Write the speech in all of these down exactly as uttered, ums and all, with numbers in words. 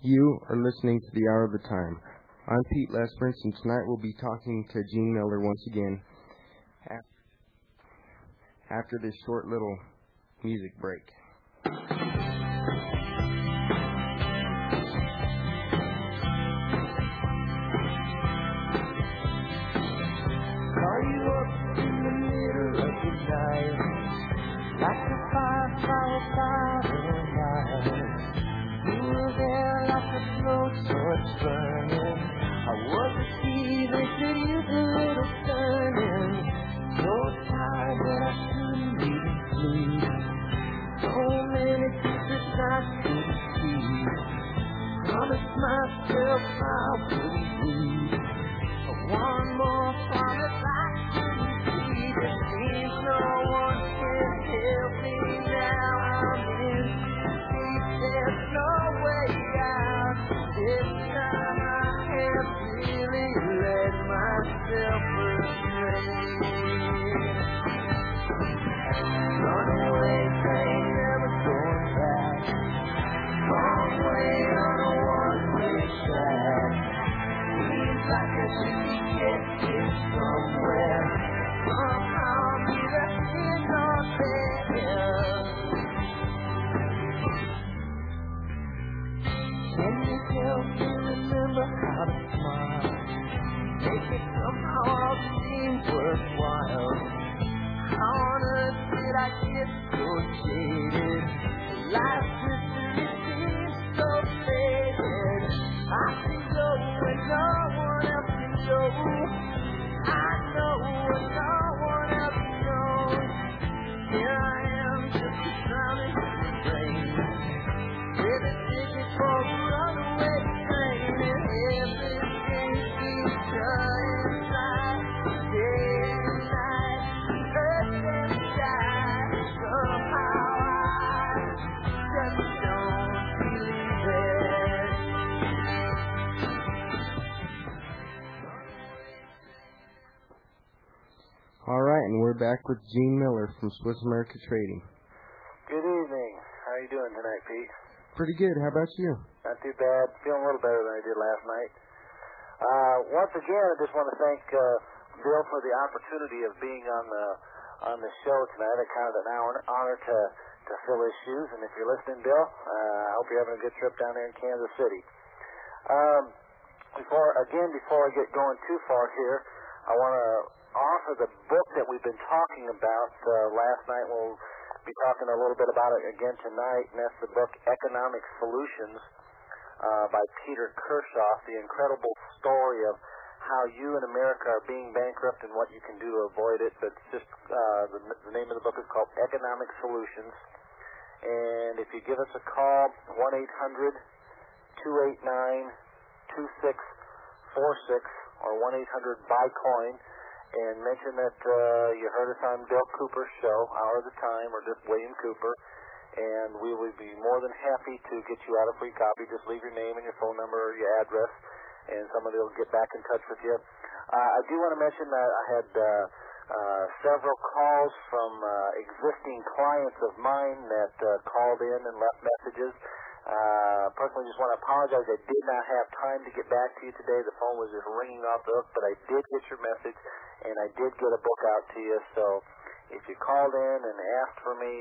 You are listening to The Hour of the Time. I'm Pete Lesperance, and tonight we'll be talking to Gene Miller once again after this short little music break. Call you up in the middle of the night, like a firefly without a light. You were there like a blowtorch burning. I was a key that could use a little turning. So tired that I couldn't even sleep. So many secrets I couldn't see. Promised myself I wouldn't leave. One more promise I couldn't keep. It seems no one can help me now. I'm in deep. There's no way out. This time I have really let myself astray. Runaway train, never going back. Long way on a one-way track. Seems like I should be getting somewhere. Somehow neither here nor there. Can you help me remember how to smile? Make it somehow all seem worthwhile. How on earth did I get so jaded? Life mystery seems so faded. I can go when no one else can go. I know when no one else knows. Here I am, just a drowning rain, with a ticket for a runaway train, and everything keeps turning inside, day and night, earth and sky. Somehow I just don't believe it. All right, and we're back with Gene Miller from Swiss America Trading. Good evening. How are you doing tonight, Pete? Pretty good. How about you? Not too bad. Feeling a little better than I did last night. Uh, once again, I just want to thank uh, Bill for the opportunity of being on the on the show tonight. It's kind of an honor, honor to, to fill his shoes. And if you're listening, Bill, uh, I hope you're having a good trip down there in Kansas City. Um, before again, before I get going too far here, I want to offer the book that we've been talking about uh, last night. We'll be talking a little bit about it again tonight, and that's the book Economic Solutions uh, by Peter Kershoff, the incredible story of how you in America are being bankrupt and what you can do to avoid it. But it's just uh, the, the name of the book is called Economic Solutions. And if you give us a call, one eight hundred two eight nine two six four six or one eight hundred buy coin, and mention that uh, you heard us on Bill Cooper's show, Hour of the Time, or just William Cooper, and we would be more than happy to get you out a free copy. Just leave your name and your phone number or your address, and somebody will get back in touch with you. Uh, I do want to mention that I had uh, uh, several calls from uh, existing clients of mine that uh, called in and left messages. Uh, personally, just want to apologize. I did not have time to get back to you today. The phone was just ringing off the hook, but I did get your message, and I did get a book out to you. So if you called in and asked for me,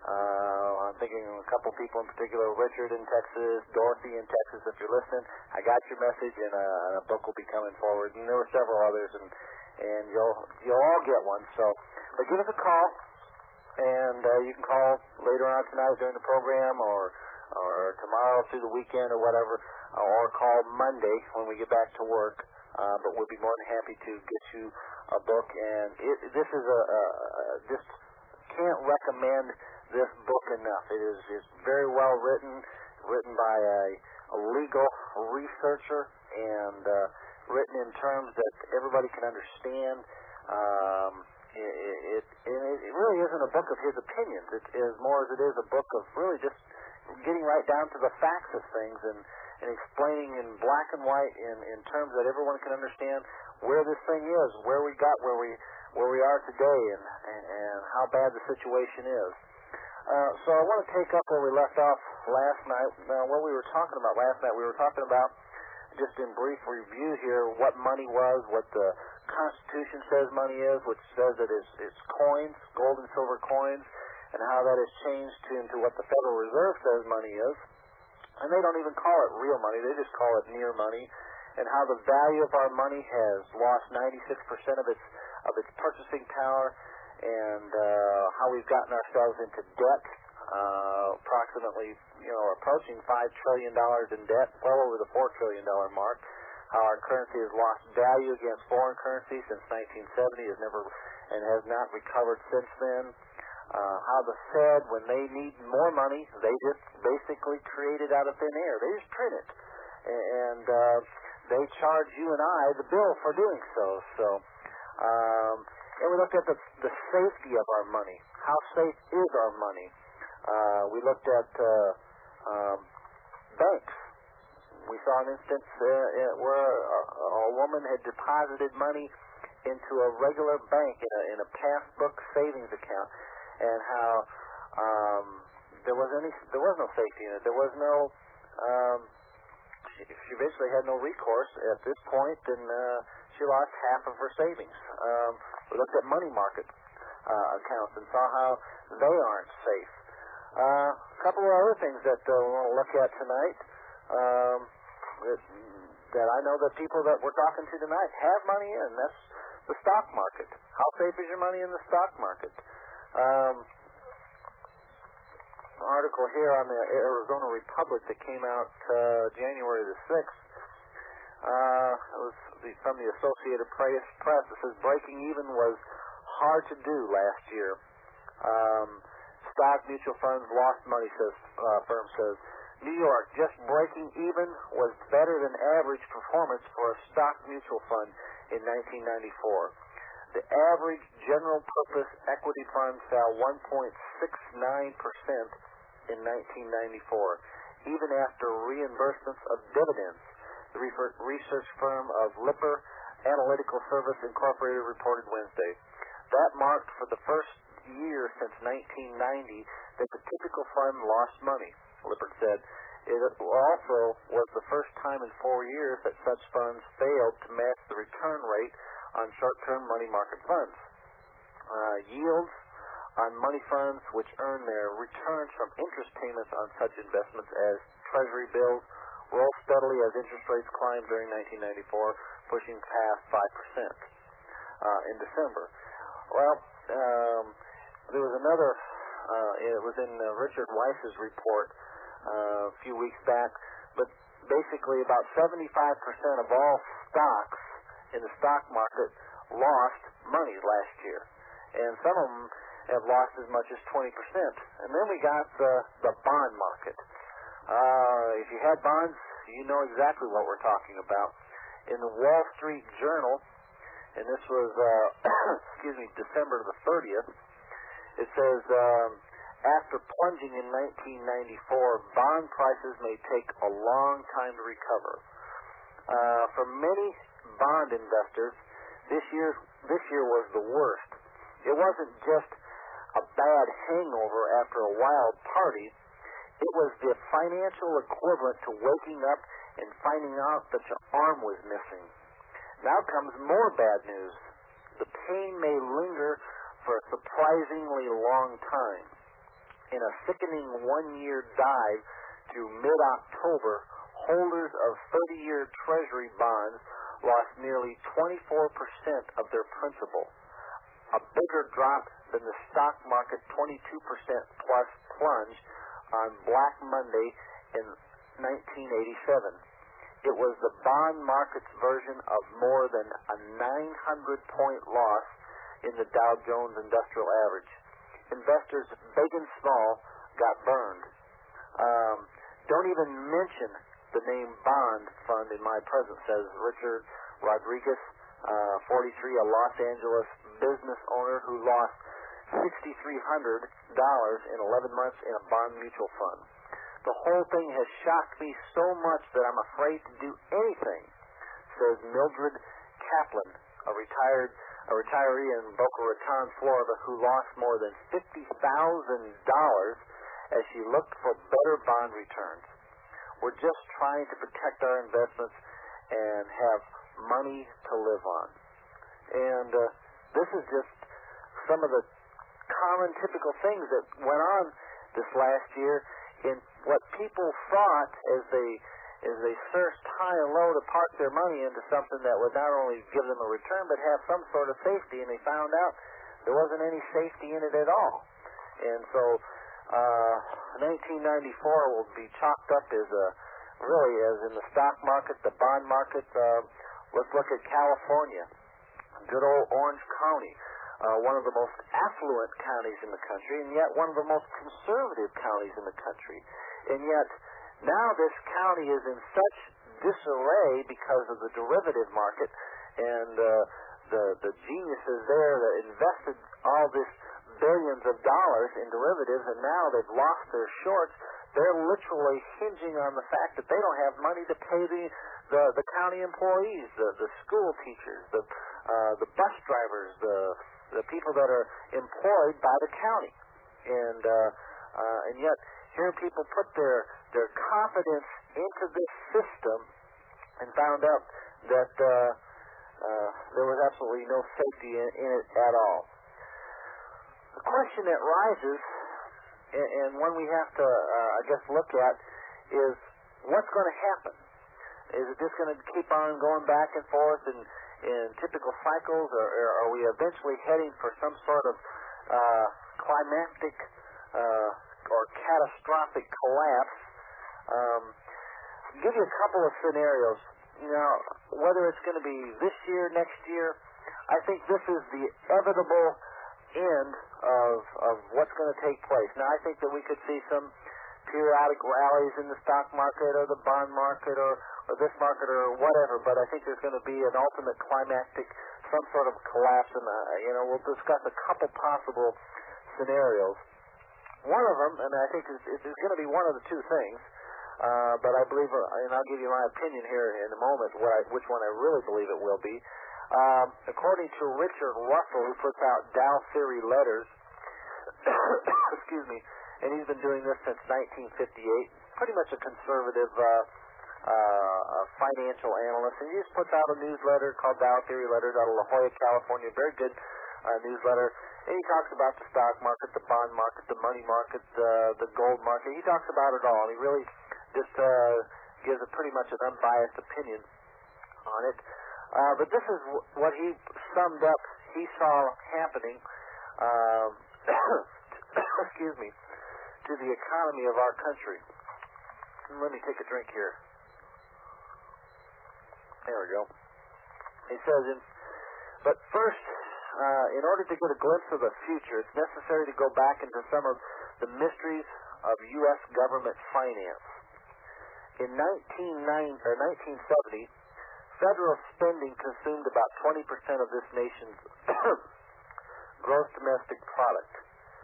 uh, I'm thinking of a couple people in particular, Richard in Texas, Dorothy in Texas, if you're listening, I got your message, and a, and a book will be coming forward. And there were several others, and, and you'll, you'll all get one. So but give us a call, and uh, you can call later on tonight during the program, or or tomorrow through the weekend or whatever, or call Monday when we get back to work. Uh, but we'll be more than happy to get you a book. And it, this is a, a, a just can't recommend this book enough. It is is very well written, written by a, a legal researcher, and uh, written in terms that everybody can understand. Um, it, it, it, it really isn't a book of his opinions. It is more as it is a book of really just getting right down to the facts of things, and, and explaining in black and white in, in terms that everyone can understand where this thing is, where we got where we where we are today, and, and, and how bad the situation is. Uh, so I want to take up where we left off last night. Now, what we were talking about last night, we were talking about, just in brief review here, what money was, what the Constitution says money is, which says that it's, it's coins, gold and silver coins, and how that has changed to, into what the Federal Reserve says money is. And they don't even call it real money, they just call it near money, and how the value of our money has lost ninety-six percent of its of its purchasing power, and uh, how we've gotten ourselves into debt, uh, approximately, you know, approaching five trillion dollars in debt, well over the four trillion dollars mark, how our currency has lost value against foreign currency since nineteen seventy, has never, and has not recovered since then, uh, how the Fed, when they need more money, they just basically create it out of thin air. They just print it, and uh, they charge you and I the bill for doing so, so... Um, and we looked at the, the safety of our money. How safe is our money? Uh, we looked at uh, um, banks. We saw an instance uh, where a, a woman had deposited money into a regular bank in a, in a passbook savings account, and how um, there was any there was no safety in it. There was no. Um, she, she basically had no recourse at this point, and uh, she lost half of her savings. Um, we looked at money market uh, accounts and saw how they aren't safe. Uh, a couple of other things that uh, we want to look at tonight. Um, that, that I know that people that we're talking to tonight have money in. That's the stock market. How safe is your money in the stock market? Um, an article here on the Arizona Republic that came out uh, January the sixth. Uh, it was the, from the Associated Press. It says breaking even was hard to do last year. Um, stock mutual funds lost money, says uh, firm says. New York, just breaking even was better than average performance for a stock mutual fund in nineteen ninety-four. The average general purpose equity fund fell one point six nine percent in nineteen ninety-four, even after reimbursements of dividends. The research firm of Lipper Analytical Service Incorporated reported Wednesday. That marked for the first year since nineteen ninety that the typical fund lost money, Lippert said. It also was the first time in four years that such funds failed to match the return rate on short-term money market funds. Uh, yields on money funds which earn their returns from interest payments on such investments as Treasury bills rose steadily as interest rates climbed during nineteen ninety-four, pushing past five percent uh, in December. Well, um, there was another, uh, it was in uh, Richard Weiss's report uh, a few weeks back, but basically about seventy-five percent of all stocks in the stock market lost money last year, and some of them have lost as much as twenty percent. And then we got the, the bond market. Uh, if you had bonds, you know exactly what we're talking about. In the Wall Street Journal, and this was, uh, excuse me, December the thirtieth, it says, um, after plunging in nineteen ninety-four, bond prices may take a long time to recover. Uh, for many bond investors, this year, this year was the worst. It wasn't just a bad hangover after a wild party. It was the financial equivalent to waking up and finding out that your arm was missing. Now comes more bad news. The pain may linger for a surprisingly long time. In a sickening one-year dive through mid-October, holders of thirty-year Treasury bonds lost nearly twenty-four percent of their principal, a bigger drop than the stock market twenty-two percent plus plunge on Black Monday in nineteen eighty-seven. It was the bond market's version of more than a nine hundred point loss in the Dow Jones Industrial Average. Investors big and small got burned. Um, don't even mention the name bond fund in my presence, says Richard Rodriguez, uh, forty-three, a Los Angeles business owner who lost six thousand three hundred dollars in eleven months in a bond mutual fund. The whole thing has shocked me so much that I'm afraid to do anything, says Mildred Kaplan, a retired a retiree in Boca Raton, Florida, who lost more than fifty thousand dollars as she looked for better bond returns. We're just trying to protect our investments and have money to live on. And uh, this is just some of the common typical things that went on this last year in what people thought as they as they searched high and low to park their money into something that would not only give them a return but have some sort of safety, and they found out there wasn't any safety in it at all. And so uh, nineteen ninety-four will be chalked up as a really as in the stock market, the bond market. Uh, let's look at California, good old Orange County. Uh, one of the most affluent counties in the country, and yet one of the most conservative counties in the country. And yet, now this county is in such disarray because of the derivative market and uh, the the geniuses there that invested all this billions of dollars in derivatives, and now they've lost their shorts. They're literally hinging on the fact that they don't have money to pay the the, the county employees, the, the school teachers, the uh, the bus drivers, the the people that are employed by the county. And uh, uh, and yet, here people put their, their confidence into this system and found out that uh, uh, there was absolutely no safety in, in it at all. The question that rises, and, and one we have to, uh, I guess, look at, is what's going to happen? Is it just going to keep on going back and forth and in typical cycles, or, or are we eventually heading for some sort of uh, climactic uh, or catastrophic collapse? Um, I'll give you a couple of scenarios. You know, whether it's going to be this year, next year, I think this is the inevitable end of of what's going to take place. Now, I think that we could see some periodic rallies in the stock market or the bond market or, or this market or whatever, but I think there's going to be an ultimate climactic, some sort of collapse, and uh, you know, we'll discuss a couple possible scenarios. One of them, and I think it's, it's going to be one of the two things, uh, but I believe, uh, and I'll give you my opinion here in a moment, what I, which one I really believe it will be. Um, according to Richard Russell, who puts out Dow Theory Letters, excuse me, and he's been doing this since nineteen fifty-eight, pretty much a conservative uh, uh, financial analyst, and he just puts out a newsletter called Dow Theory Letters out of La Jolla, California, very good uh, newsletter, and he talks about the stock market, the bond market, the money market, uh, the gold market. He talks about it all, and he really just uh, gives a pretty much an unbiased opinion on it. Uh, but this is w- what he summed up, he saw happening, um, excuse me, to the economy of our country. Let me take a drink here. There we go. He says, in, but first, uh, in order to get a glimpse of the future, it's necessary to go back into some of the mysteries of U S government finance. In nineteen seventy, federal spending consumed about twenty percent of this nation's gross domestic product.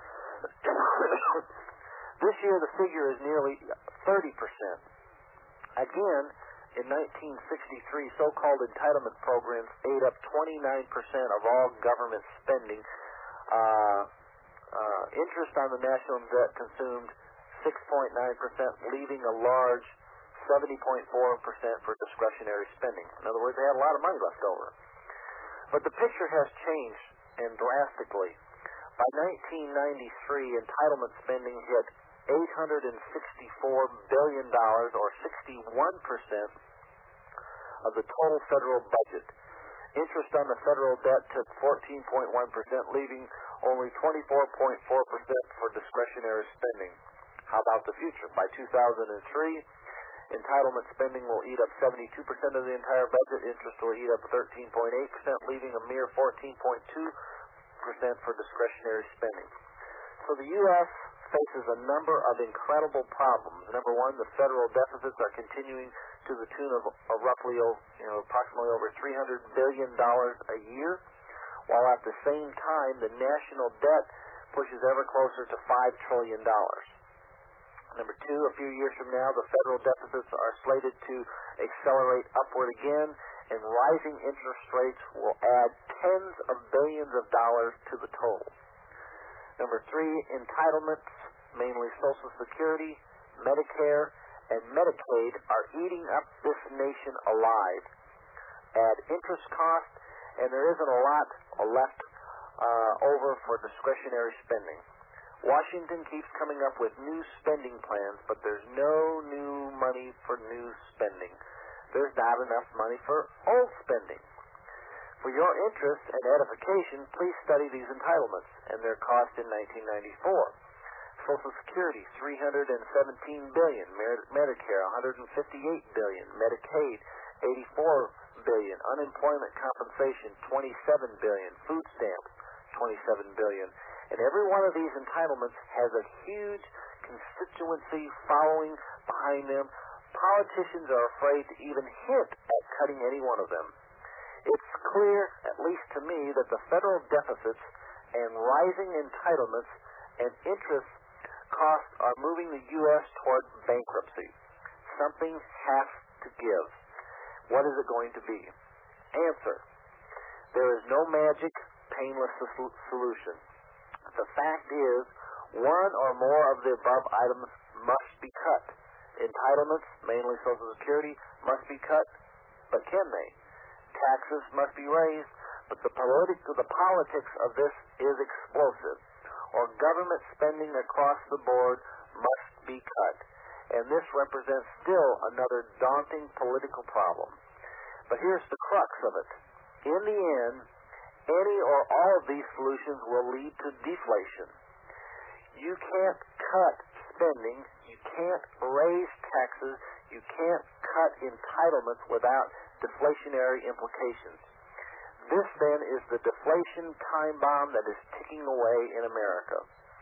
This year, the figure is nearly thirty percent. Again, in nineteen sixty-three, so-called entitlement programs ate up twenty-nine percent of all government spending. Uh, uh, interest on the national debt consumed six point nine percent, leaving a large seventy point four percent for discretionary spending. In other words, they had a lot of money left over. But the picture has changed, and drastically. By nineteen ninety-three, entitlement spending hit eight hundred sixty-four billion dollars, or sixty-one percent of the total federal budget. Interest on the federal debt took fourteen point one percent, leaving only twenty-four point four percent for discretionary spending. How about the future? By two thousand three, entitlement spending will eat up seventy-two percent of the entire budget. Interest will eat up thirteen point eight percent, leaving a mere fourteen point two percent for discretionary spending. So the U S faces a number of incredible problems. Number one, the federal deficits are continuing to the tune of, of roughly, you know, approximately over three hundred billion dollars a year, while at the same time the national debt pushes ever closer to five trillion dollars. Number two, a few years from now, the federal deficits are slated to accelerate upward again, and rising interest rates will add tens of billions of dollars to the total. Number three, entitlements, mainly Social Security, Medicare, and Medicaid, are eating up this nation alive. Add interest cost, and there isn't a lot left uh, over for discretionary spending. Washington keeps coming up with new spending plans, but there's no new money for new spending. There's not enough money for old spending. For your interest and edification, please study these entitlements and their cost in nineteen ninety-four. Social Security, three hundred seventeen billion dollars, Medicare, one hundred fifty-eight billion dollars, Medicaid, eighty-four billion dollars, unemployment compensation, twenty-seven billion dollars, food stamps, twenty-seven billion dollars. And every one of these entitlements has a huge constituency following behind them. Politicians are afraid to even hint at cutting any one of them. It's clear, at least to me, that the federal deficits and rising entitlements and interest costs are moving the U S toward bankruptcy. Something has to give. What is it going to be? Answer: there is no magic, painless solution. The fact is, one or more of the above items must be cut. Entitlements, mainly Social Security, must be cut, but can they? Taxes must be raised, but the, politi- the politics of this is explosive. Or government spending across the board must be cut. And this represents still another daunting political problem. But here's the crux of it. In the end, any or all of these solutions will lead to deflation. You can't cut spending, you can't raise taxes, you can't cut entitlements without deflationary implications. This, then, is the deflation time bomb that is ticking away in America.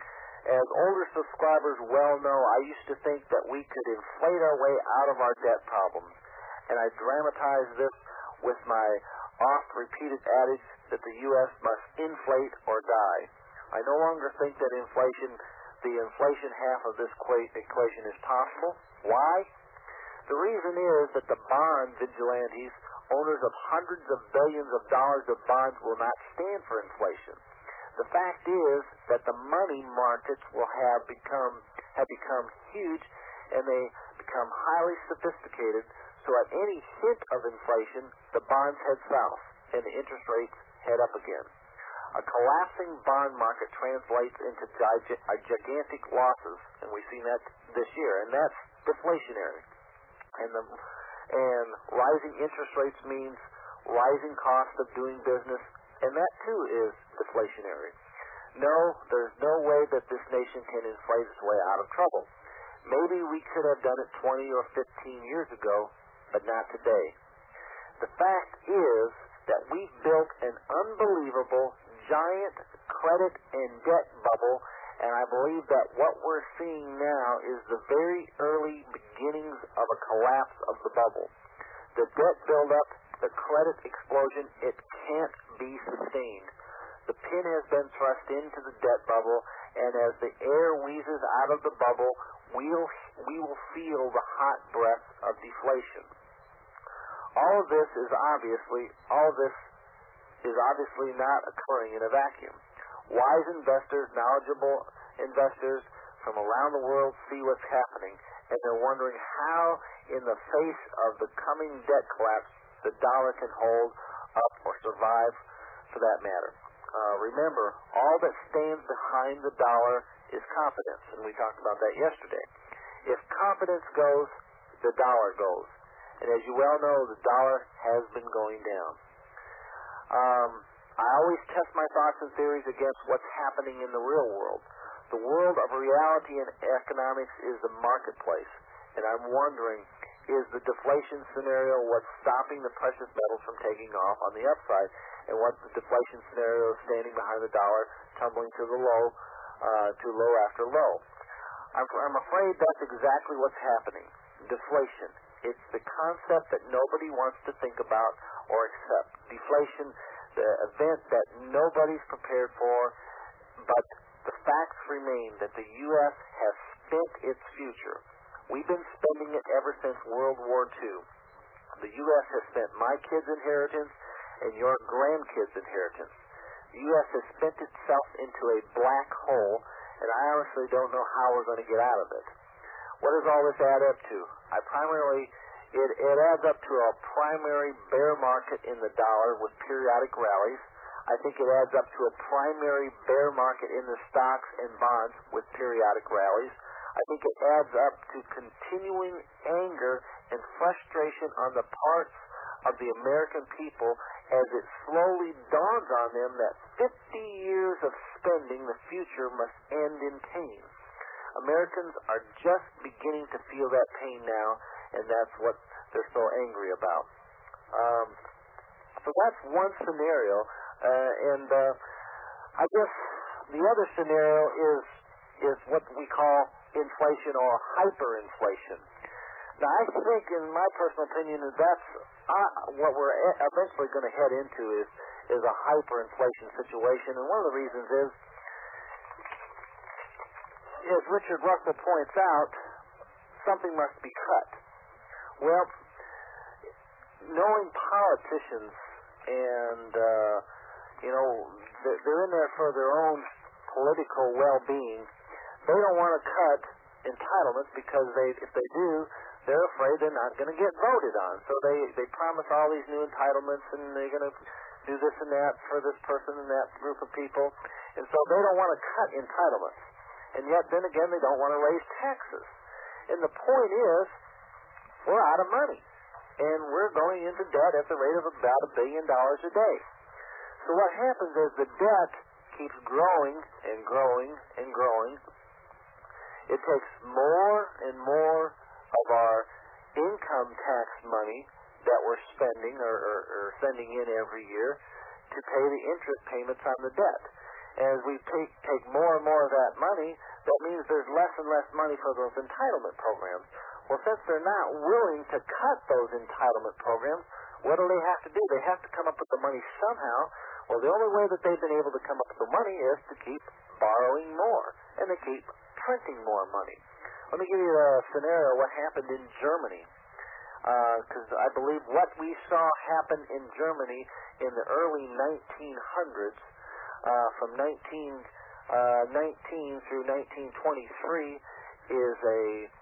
As older subscribers well know, I used to think that we could inflate our way out of our debt problems, and I dramatize this with my oft-repeated adage that the U S must inflate or die. I no longer think that inflation, the inflation half of this equation is possible. Why? The reason is that the bond vigilantes, owners of hundreds of billions of dollars of bonds, will not stand for inflation. The fact is that the money markets will have become have become huge, and they become highly sophisticated, so at any hint of inflation, the bonds head south, and the interest rates head up again. A collapsing bond market translates into gi- gigantic losses, and we've seen that this year, and that's deflationary. And the and rising interest rates means rising cost of doing business, and that too is deflationary. No, there's no way that this nation can inflate its way out of trouble. Maybe we could have done it twenty or fifteen years ago, but not today. The fact is that we've built an unbelievable, giant credit and debt bubble, and I believe that what we're seeing now is the very early beginnings of a collapse of the bubble. The debt buildup, the credit explosion, it can't be sustained. The pin has been thrust into the debt bubble, and as the air wheezes out of the bubble, we'll, we will feel the hot breath of deflation. All of this is obviously, all of this is obviously not occurring in a vacuum. Wise investors, knowledgeable investors from around the world see what's happening, and they're wondering how, in the face of the coming debt collapse, the dollar can hold up or survive, for that matter. Uh, remember, all that stands behind the dollar is confidence, and we talked about that yesterday. If confidence goes, the dollar goes. And as you well know, the dollar has been going down. Um, I always test my thoughts and theories against what's happening in the real world. The world of reality and economics is the marketplace. And I'm wondering, is the deflation scenario what's stopping the precious metals from taking off on the upside? And what's the deflation scenario standing behind the dollar, tumbling to the low, uh, to low after low? I'm, I'm afraid that's exactly what's happening. Deflation. It's the concept that nobody wants to think about or accept. Deflation, the event that nobody's prepared for, but the facts remain that the U S has spent its future. We've been spending it ever since World War Two. The U S has spent my kids' inheritance and your grandkids' inheritance. The U S has spent itself into a black hole, and I honestly don't know how we're going to get out of it. What does all this add up to? I primarily, it, it adds up to a primary bear market in the dollar with periodic rallies. I think it adds up to a primary bear market in the stocks and bonds with periodic rallies. I think it adds up to continuing anger and frustration on the parts of the American people as it slowly dawns on them that fifty years of spending the future must end in pain. Americans are just beginning to feel that pain now, and that's what they're so angry about. Um, so that's one scenario, uh, and uh, I guess the other scenario is is what we call inflation or hyperinflation. Now, I think, in my personal opinion, that that's uh, what we're eventually going to head into is is a hyperinflation situation, and one of the reasons is, as Richard Russell points out, something must be cut. Well, knowing politicians and, uh, you know, they're in there for their own political well-being, they don't want to cut entitlements because they, if they do, they're afraid they're not going to get voted on. So they, they promise all these new entitlements, and they're going to do this and that for this person and that group of people. And so they don't want to cut entitlements. And yet, then again, they don't want to raise taxes. And the point is, we're out of money. And we're going into debt at the rate of about a billion dollars a day. So what happens is the debt keeps growing and growing and growing. It takes more and more of our income tax money that we're spending or, or, or sending in every year to pay the interest payments on the debt. As we take, take more and more of that money, that means there's less and less money for those entitlement programs. Well, since they're not willing to cut those entitlement programs, what do they have to do? They have to come up with the money somehow. Well, the only way that they've been able to come up with the money is to keep borrowing more, and they keep printing more money. Let me give you a scenario of what happened in Germany, because uh, I believe what we saw happen in Germany in the early nineteen hundreds, uh, from nineteen nineteen through nineteen twenty-three, is a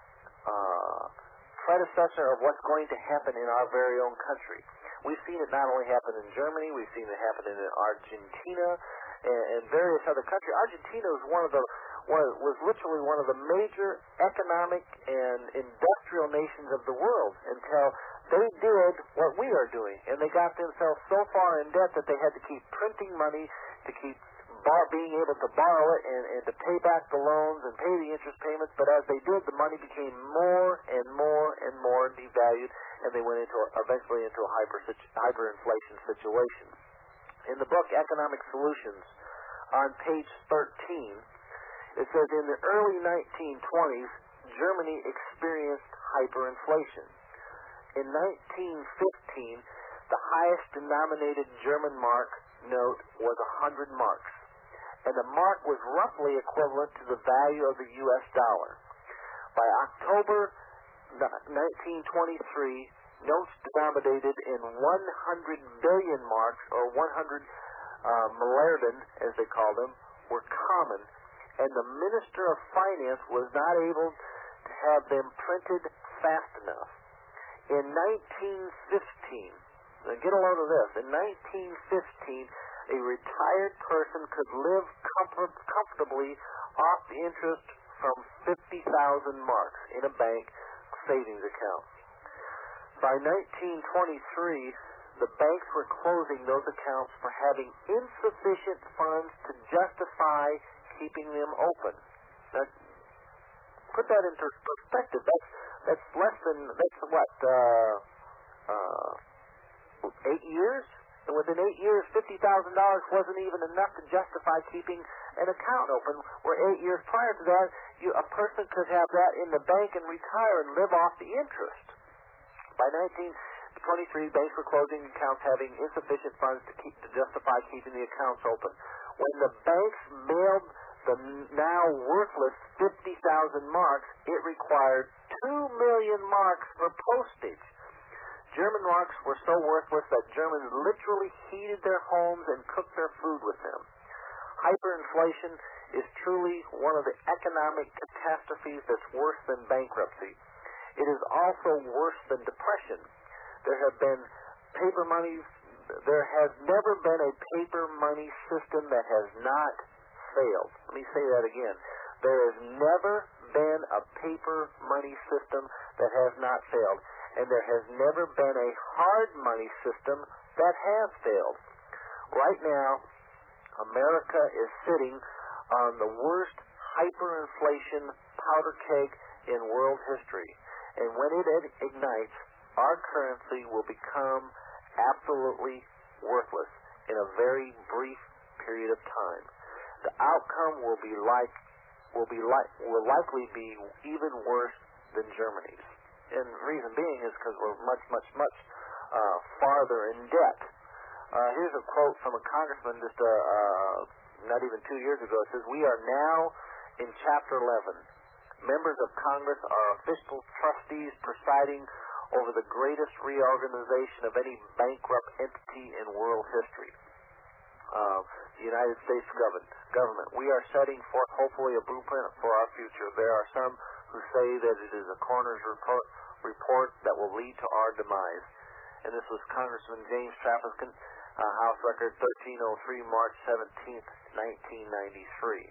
uh, predecessor of what's going to happen in our very own country. We've seen it not only happen in Germany, we've seen it happen in Argentina and, and various other countries. Argentina was one of the was, was literally one of the major economic and industrial nations of the world until they did what we are doing, and they got themselves so far in debt that they had to keep printing money to keep bar- being able to borrow it and, and to pay back the loans and pay the interest payments. But as they did, the money became more and more and more devalued, and they went into a, eventually into a hyper hyperinflation situation. In the book Economic Solutions, on page thirteen, it says in the early nineteen twenties, Germany experienced hyperinflation. In nineteen fifteen, the highest denominated German mark note was one hundred marks, and the mark was roughly equivalent to the value of the U S dollar. By October nineteen twenty-three, notes denominated in one hundred billion marks, or one hundred uh, Milliarden, as they call them, were common, and the Minister of Finance was not able to have them printed fast enough. In nineteen fifteen, now get a load of this, in nineteen fifteen, a retired person could live comfort, comfortably off the interest from fifty thousand marks in a bank savings account. By nineteen twenty-three, the banks were closing those accounts for having insufficient funds to justify keeping them open. Now, put that into perspective. That's that's less than that's what uh, uh, eight years. And within eight years, fifty thousand dollars wasn't even enough to justify keeping an account open. Where eight years prior to that, you, a person could have that in the bank and retire and live off the interest. By nineteen twenty-three, banks were closing accounts having insufficient funds to keep to justify keeping the accounts open. When the banks mailed the now worthless fifty thousand marks, it required two million marks for postage. German marks were so worthless that Germans literally heated their homes and cooked their food with them. Hyperinflation is truly one of the economic catastrophes that's worse than bankruptcy. It is also worse than depression. There have been paper money, there has never been a paper money system that has not failed. Let me say that again. There has never been a paper money system that has not failed. And there has never been a hard money system that has failed. Right now, America is sitting on the worst hyperinflation powder keg in world history. And when it ignites, our currency will become absolutely worthless in a very brief period of time. The outcome will be like will be like will likely be even worse than Germany's. And the reason being is because we're much, much, much uh, farther in debt. Uh, here's a quote from a congressman just uh, uh, not even two years ago. It says, "We are now in Chapter eleven. Members of Congress are official trustees presiding over the greatest reorganization of any bankrupt entity in world history. Uh, the United States government. government. We are setting forth, hopefully, a blueprint for our future. There are some who say that it is a coroner's report, report that will lead to our demise." And this was Congressman James Traficant, uh, House Record thirteen oh three, March seventeenth, nineteen ninety-three.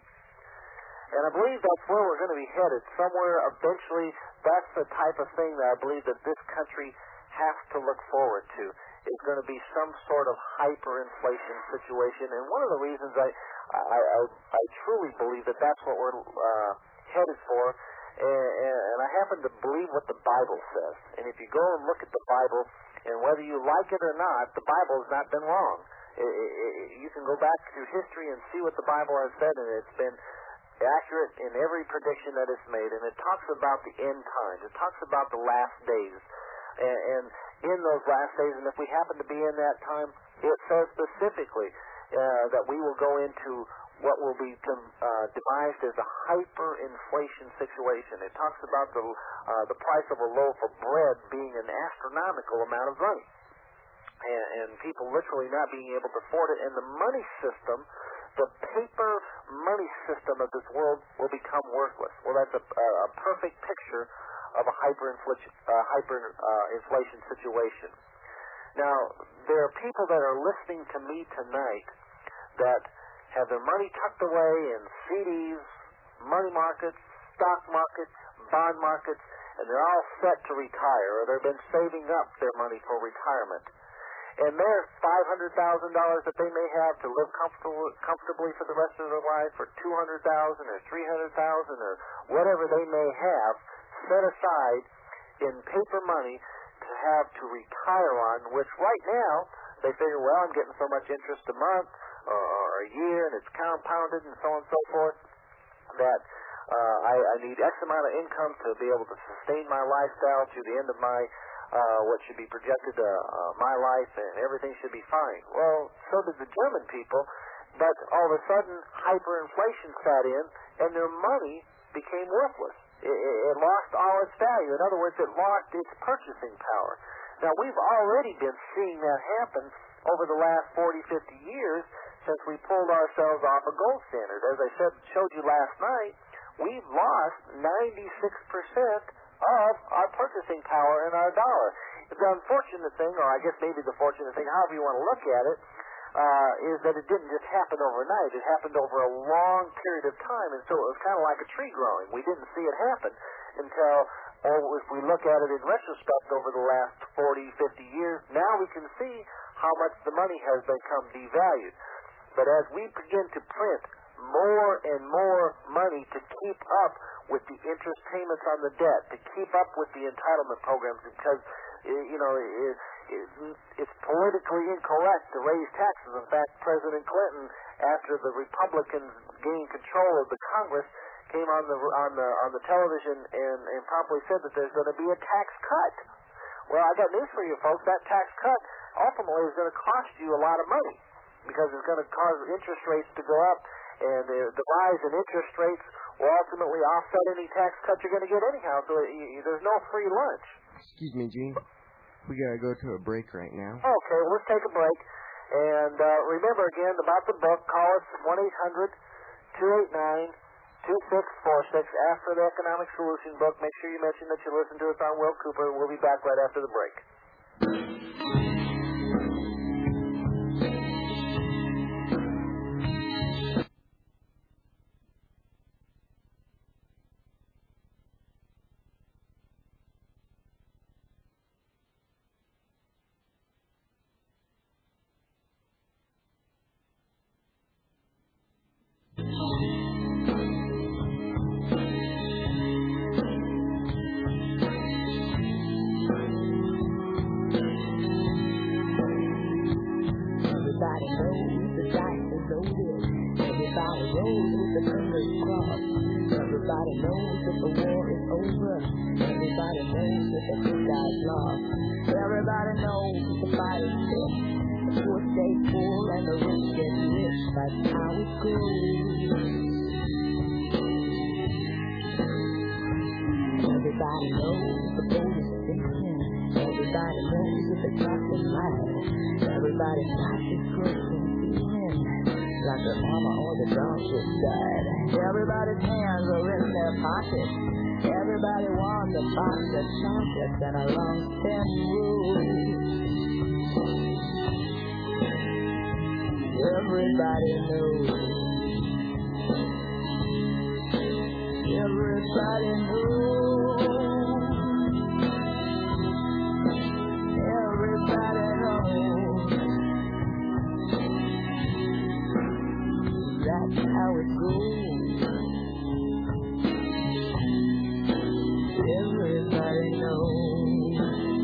And I believe that's where we're going to be headed. Somewhere eventually, that's the type of thing that I believe that this country has to look forward to. It's going to be some sort of hyperinflation situation. And one of the reasons I I, I, I truly believe that that's what we're uh, headed for, and, and I happen to believe what the Bible says. And if you go and look at the Bible, and whether you like it or not, the Bible has not been wrong. It, it, it, you can go back through history and see what the Bible has said, and it's been accurate in every prediction that it's made. And it talks about the end times. It talks about the last days. And, and in those last days, and if we happen to be in that time, it says specifically uh, that we will go into what will be uh, devised as a hyperinflation situation. It talks about the uh, the price of a loaf of bread being an astronomical amount of money, and, and people literally not being able to afford it. And the money system, the paper money system of this world, will become worthless. Well, that's a, a perfect picture of a hyperinflation uh, hyperinflation uh, situation. Now, there are people that are listening to me tonight that have their money tucked away in C Ds, money markets, stock markets, bond markets, and they're all set to retire, or they've been saving up their money for retirement. And there's five hundred thousand dollars that they may have to live comfortable, comfortably for the rest of their life, or two hundred thousand dollars, or three hundred thousand dollars, or whatever they may have set aside in paper money to have to retire on, which right now they figure, well, I'm getting so much interest a month or a year, and it's compounded and so on and so forth, that uh, I, I need X amount of income to be able to sustain my lifestyle to the end of my uh, what should be projected uh, uh, my life, and everything should be fine. Well, so did the German people, but all of a sudden hyperinflation sat in, and their money became worthless. It, it, it lost all its value. In other words, it lost its purchasing power. Now, we've already been seeing that happen over the last forty, fifty years since we pulled ourselves off a gold standard. As I said, showed you last night, we've lost ninety-six percent of our purchasing power in our dollar. The unfortunate thing, or I guess maybe the fortunate thing, however you want to look at it, uh, is that it didn't just happen overnight. It happened over a long period of time, and so it was kind of like a tree growing. We didn't see it happen until, or if we look at it in retrospect over the last forty, fifty years, now we can see how much the money has become devalued. But as we begin to print more and more money to keep up with the interest payments on the debt, to keep up with the entitlement programs, because, you know, it, it, it's politically incorrect to raise taxes. In fact, President Clinton, after the Republicans gained control of the Congress, came on the on the on the television and, and promptly said that there's going to be a tax cut. Well, I got news for you, folks. That tax cut ultimately is going to cost you a lot of money, because it's going to cause interest rates to go up, and the, the rise in interest rates will ultimately offset any tax cuts you're going to get anyhow. So you, there's no free lunch. Excuse me, Gene. We got to go to a break right now. Okay, well, let's take a break. And uh, remember again about the book, call us one eight hundred two eight nine two six four six. Ask for the Economic Solution book. Make sure you mention that you listen to us on Will Cooper. We'll be back right after the break. Everybody knows the dice is loaded. Everybody knows with the fingers crossed. Everybody knows that the war is over. Everybody knows that the good guy's lost. Everybody knows that the fight is fit. The poor stay poor and the rich get rich. That's how it goes. Everybody knows the boat is sinking. Everybody knows that the captain lies. Everybody's got this crushing feeling like their mama or the dog just died. Everybody's hands are in their pockets. Everybody wants a box of chocolates and a long thin rule. Everybody knows. Everybody knows. Everybody knows. That's how it goes. Everybody knows.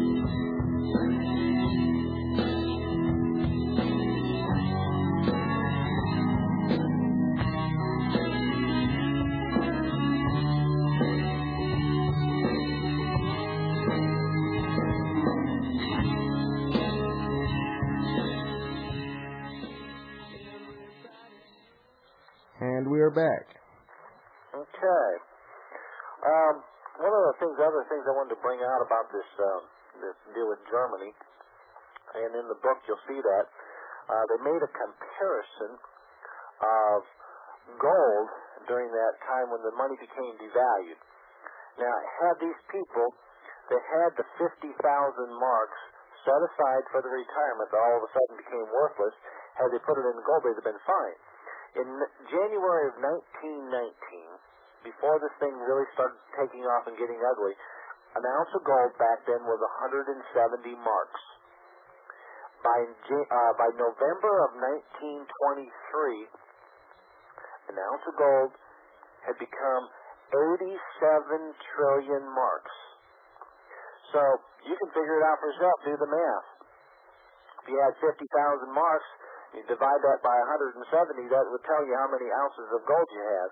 And we are back. Okay. Um, one of the things, other things I wanted to bring out about this um, this deal with Germany, and in the book you'll see that uh, they made a comparison of gold during that time when the money became devalued. Now, had these people that had the fifty thousand marks set aside for the retirement that all of a sudden became worthless, had they put it in gold, they'd have been fine. In January of nineteen nineteen, before this thing really started taking off and getting ugly, an ounce of gold back then was one hundred seventy marks. By uh, by November of nineteen twenty-three, an ounce of gold had become eighty-seven trillion marks. So you can figure it out for yourself. Do the math. If you had fifty thousand marks, you divide that by one hundred seventy, that would tell you how many ounces of gold you had.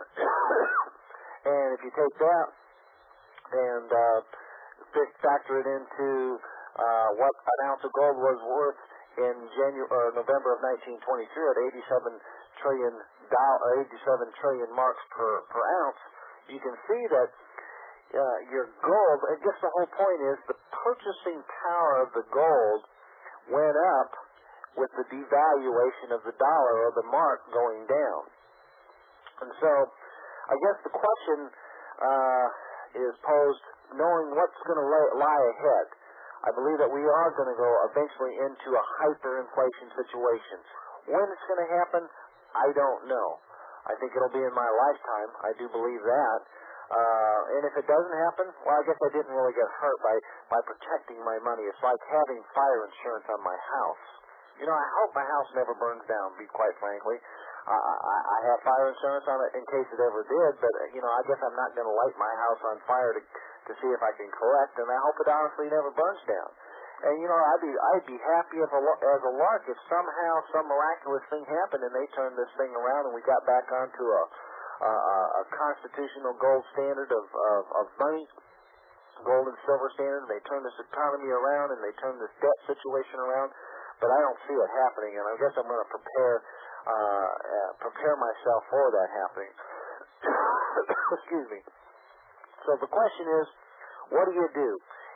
And if you take that and uh, factor it into uh, what an ounce of gold was worth in January or November of nineteen twenty-three at eighty-seven trillion dollar, eighty-seven trillion marks per per ounce, you can see that uh, your gold. I guess the whole point is the purchasing power of the gold went up with the devaluation of the dollar or the mark going down. And so, I guess the question uh, is posed, knowing what's going to lie ahead. I believe that we are going to go eventually into a hyperinflation situation. When it's going to happen, I don't know. I think it'll be in my lifetime. I do believe that. Uh, and if it doesn't happen, well, I guess I didn't really get hurt by, by protecting my money. It's like having fire insurance on my house. You know, I hope my house never burns down, be quite frankly. Uh, I, I have fire insurance on it in case it ever did, but, you know, I guess I'm not going to light my house on fire to to see if I can collect, and I hope it honestly never burns down. And, you know, I'd be I'd be happy if a, as a lark if somehow some miraculous thing happened and they turned this thing around and we got back onto a, a, a constitutional gold standard of, of, of money, gold and silver standard, and they turned this economy around and they turned this debt situation around. But I don't see it happening, and I guess I'm going to prepare uh, uh, prepare myself for that happening. Excuse me. So the question is, what do you do?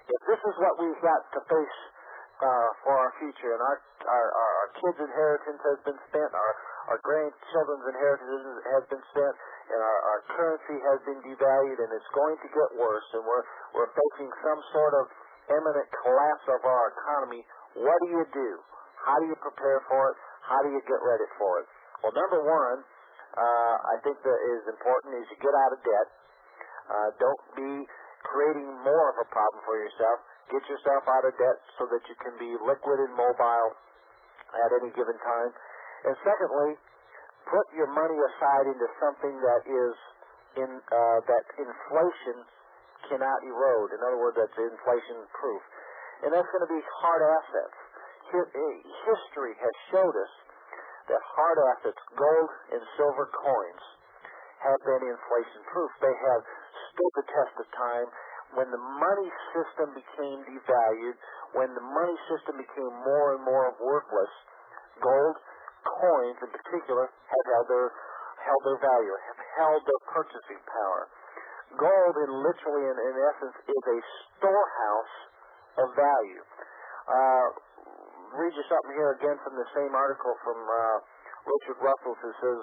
if this is what we've got to face uh, for our future, and our, our, our kids' inheritance has been spent, our, our grandchildren's inheritance has been spent, and our, our currency has been devalued, and it's going to get worse, and we're, we're facing some sort of imminent collapse of our economy, what do you do? How do you prepare for it? How do you get ready for it? Well, number one, uh, I think that is important is you get out of debt. Uh, don't be creating more of a problem for yourself. Get yourself out of debt so that you can be liquid and mobile at any given time. And secondly, put your money aside into something that is in uh, that inflation cannot erode. In other words, that's inflation proof. And that's going to be hard assets. History has showed us that hard assets, gold and silver coins, have been inflation proof. They have stood the test of time. When the money system became devalued, when the money system became more and more worthless, gold coins in particular have held their held their value, have held their purchasing power. Gold, in literally in, in essence, is a storehouse of value. Uh, read you something here again from the same article from uh, Richard Russell, who says,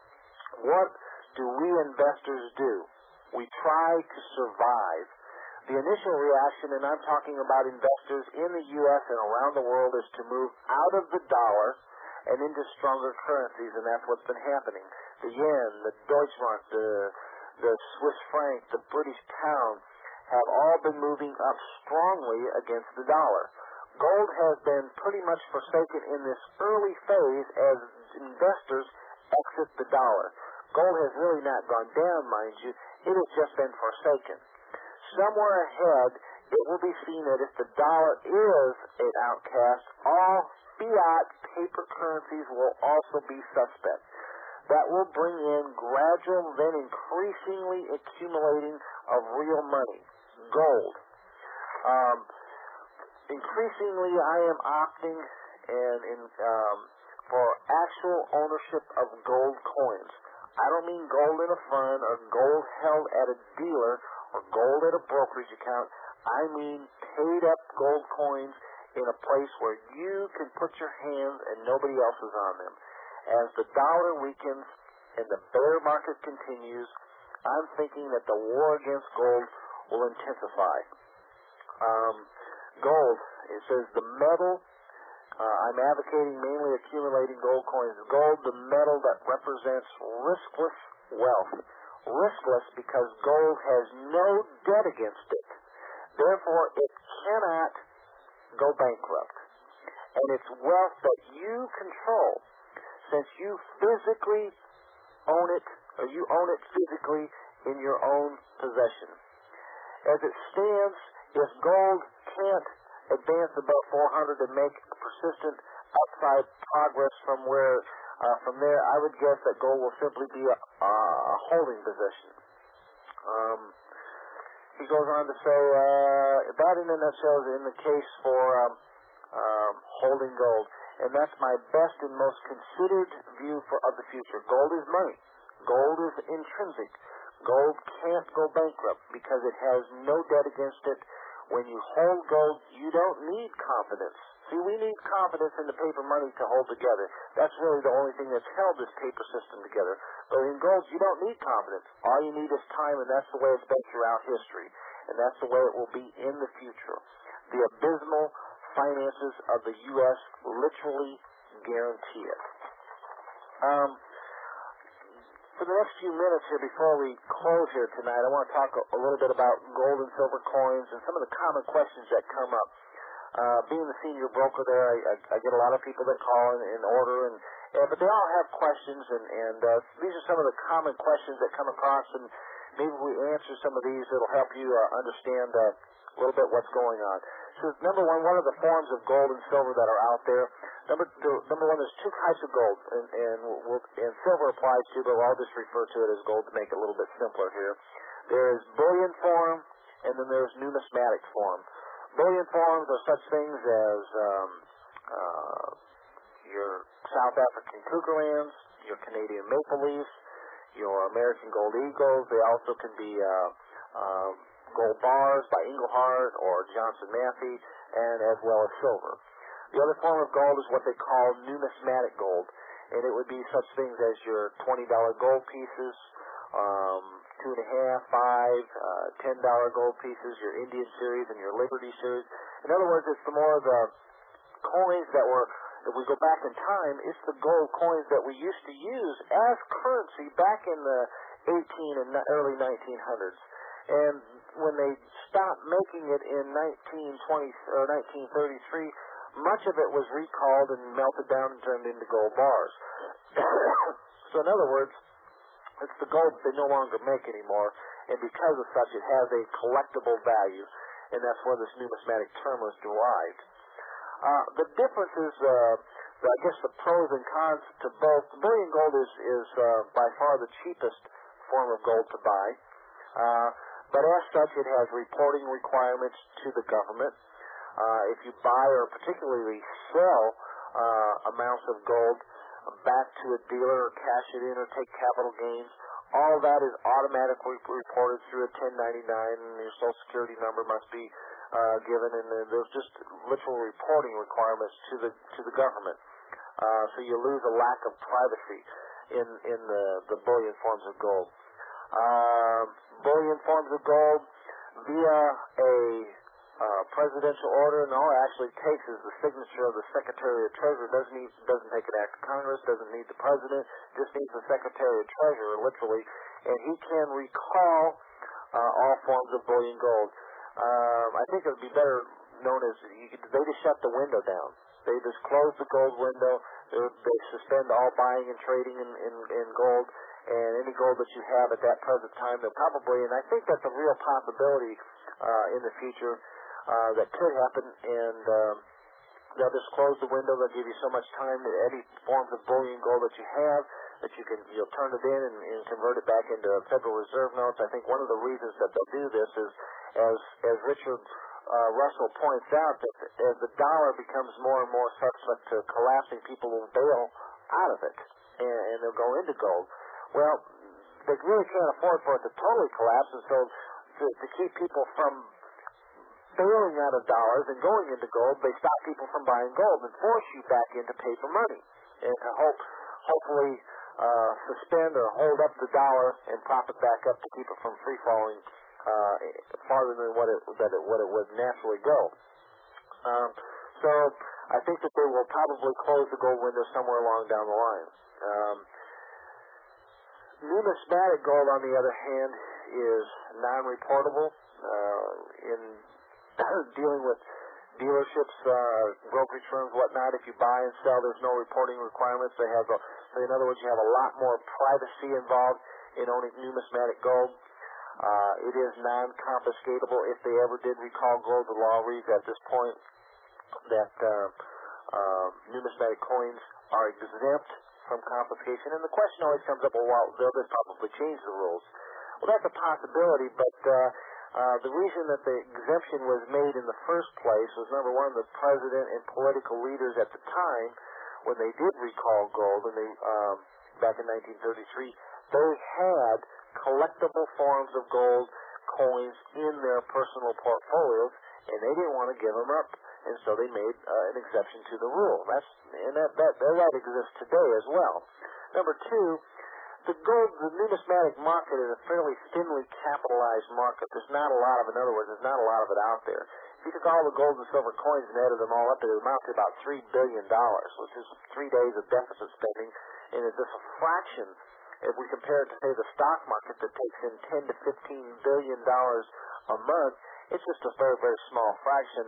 "What do we investors do? We try to survive. The initial reaction, and I'm talking about investors in the U S and around the world, is to move out of the dollar and into stronger currencies, and that's what's been happening. The yen, the Deutschmark, the, the Swiss franc, the British pound have all been moving up strongly against the dollar. Gold has been pretty much forsaken in this early phase as investors exit the dollar. Gold has really not gone down, mind you. It has just been forsaken. Somewhere ahead, it will be seen that if the dollar is an outcast, all fiat paper currencies will also be suspect. That will bring in gradual, then increasingly accumulating of real money, gold. Um, increasingly, I am opting and in, um, for actual ownership of gold coins. I don't mean gold in a fund or gold held at a dealer or gold at a brokerage account. I mean paid up gold coins in a place where you can put your hands and nobody else is on them. As the dollar weakens and the bear market continues, I'm thinking that the war against gold will intensify. Um, gold, it says the metal, uh, I'm advocating mainly accumulating gold coins. Gold, the metal that represents riskless wealth. Riskless because gold has no debt against it. Therefore, it cannot go bankrupt. And it's wealth that you control. Since you physically own it, or you own it physically in your own possession. As it stands, if gold can't advance above four hundred and make persistent upside progress from where, uh, from there, I would guess that gold will simply be a, a holding position. Um, he goes on to say, uh, that in a nutshell is in the case for um, um, holding gold. And that's my best and most considered view for of the future. Gold is money. Gold is intrinsic. Gold can't go bankrupt because it has no debt against it. When you hold gold, you don't need confidence. See, we need confidence in the paper money to hold together. That's really the only thing that's held this paper system together. But in gold, you don't need confidence. All you need is time, and that's the way it's been throughout history. And that's the way it will be in the future. The abysmal finances of the U S literally guarantee it. Um, for the next few minutes here, before we close here tonight, I want to talk a, a little bit about gold and silver coins and some of the common questions that come up. Uh, being the senior broker there, I, I, I get a lot of people that call in, in order, and, and but they all have questions, and, and uh, these are some of the common questions that come across, and maybe we answer some of these that'll help you uh, understand uh, a little bit what's going on. So, number one, what are the forms of gold and silver that are out there? Number two, number one, there's two types of gold, and, and, we'll, and silver applies to, but I'll just refer to it as gold to make it a little bit simpler here. There's bullion form, and then there's numismatic form. Bullion forms are such things as um, uh, your South African Cougar Lands, your Canadian Maple Leafs, your American Gold Eagles. They also can be uh, um, gold bars by Engelhard or Johnson Matthey, and as well as silver. The other form of gold is what they call numismatic gold, and it would be such things as your twenty dollar gold pieces, um, two and a half, five, uh, ten dollar gold pieces, your Indian series and your Liberty series. In other words, it's the more of the coins that were, if we go back in time, it's the gold coins that we used to use as currency back in the eighteen and early nineteen hundreds. And when they stopped making it in nineteen twenty or nineteen thirty-three, much of it was recalled and melted down and turned into gold bars. So in other words, it's the gold that they no longer make anymore, and because of such, it has a collectible value, and that's where this numismatic term was derived. Uh, the difference is, uh, the, I guess, the pros and cons to both. Bullion gold is, is uh, by far the cheapest form of gold to buy, uh, but as such, it has reporting requirements to the government. Uh, if you buy or particularly sell uh, amounts of gold back to a dealer or cash it in or take capital gains, all of that is automatically reported through a ten ninety-nine, and your Social Security number must be uh, given, and uh, there's just literal reporting requirements to the to the government. Uh, so you lose a lack of privacy in in the, the bullion forms of gold. Uh, bullion forms of gold via a Uh, presidential order, and all it actually takes is the signature of the Secretary of Treasury. Doesn't need, doesn't take an act of Congress, doesn't need the President, just needs the Secretary of Treasury, literally, and he can recall uh, all forms of bullion gold. Um, I think it would be better known as, you could, they just shut the window down. They just close the gold window, they, they suspend all buying and trading in, in, in gold, and any gold that you have at that present time, they'll probably, and I think that's a real possibility uh, in the future, Uh, that could happen, and um, they'll just close the window. They'll give you so much time that any forms of bullion gold that you have, that you can, you'll turn it in and, and convert it back into Federal Reserve notes. I think one of the reasons that they'll do this is, as as Richard uh, Russell points out, that as the dollar becomes more and more subject to collapsing, people will bail out of it, and, and they'll go into gold. Well, they really can't afford for it to totally collapse, and so to, to keep people from bailing out of dollars and going into gold, they stop people from buying gold and force you back into paper money, and to hope, hopefully uh, suspend or hold up the dollar and prop it back up to keep it from free falling uh, farther than what it that it, what it would naturally go. Um, so I think that they will probably close the gold window somewhere along down the line. Um, numismatic gold, on the other hand, is non-reportable. Uh, in dealing with dealerships, uh, brokerage firms, whatnot, if you buy and sell, there's no reporting requirements. They have, a, so in other words, you have a lot more privacy involved in owning numismatic gold. Uh, it is non-confiscatable. If they ever did recall gold, the law reads at this point that uh, uh, numismatic coins are exempt from confiscation. And the question always comes up, well, they'll just probably change the rules. Well, that's a possibility, but uh, Uh, the reason that the exemption was made in the first place was, number one, the president and political leaders at the time, when they did recall gold, and they um, back in nineteen thirty-three, they had collectible forms of gold coins in their personal portfolios, and they didn't want to give them up, and so they made uh, an exception to the rule. That's and that that that exists today as well. Number two. The gold, the numismatic market is a fairly thinly capitalized market. There's not a lot of, in other words, there's not a lot of it out there. If you took all the gold and silver coins and added them all up, it would amount to about three billion dollars, which is three days of deficit spending, and it's just a fraction. If we compare it to, say, the stock market that takes in ten to fifteen billion dollars a month, it's just a very, very small fraction,